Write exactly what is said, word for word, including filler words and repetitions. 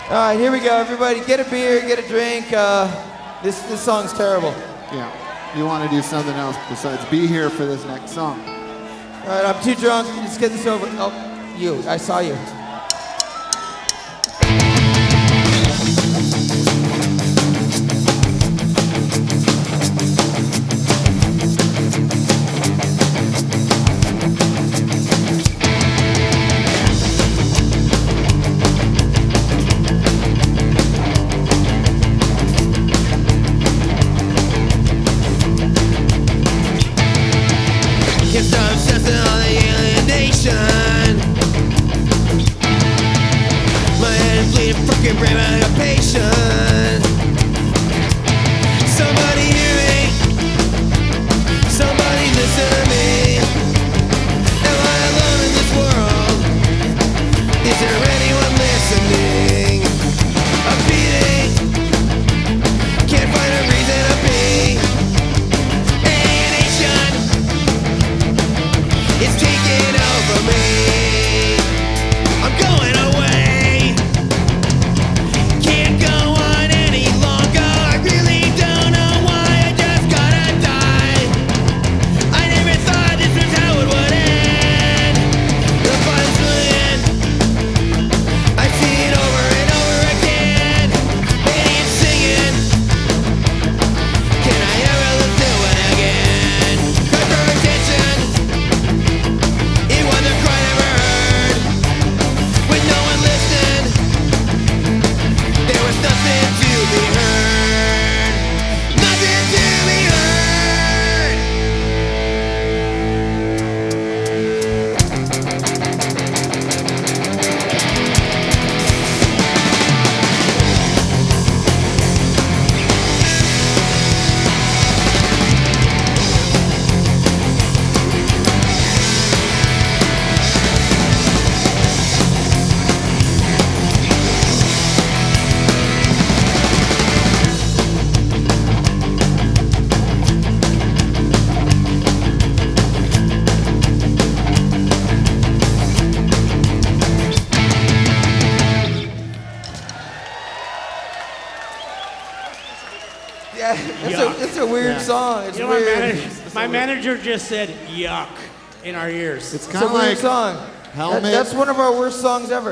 All right, here we go, everybody. Get a beer, get a drink. Uh, this this song's terrible. Yeah, you want to do something else besides be here for this next song. All right, I'm too drunk. Let's get this over. Oh, you. I saw you. Can't stop obsessing on the alienation. My head is bleeding, fucking brain, I got patience. Somebody hear me. Somebody listen to me. Am I alone in this world? Is there anyone listening? I'm beating. Can't find a reason to be. It's taking over me. I'm going away. Can't go on any longer. I really don't know why. I just gotta die. I never thought this was how it would end. The violence will end. I see it over and over again. Hating and singing. Can I ever live to it again? Cry for attention. Nothing to be heard. Nothing to be heard. Yeah, it's a, it's a weird Yeah. song. It's You know, my, weird. manager, my manager just said yuck in our ears. It's It's kind a of weird like song. Helmet. That- that's one of our worst songs ever.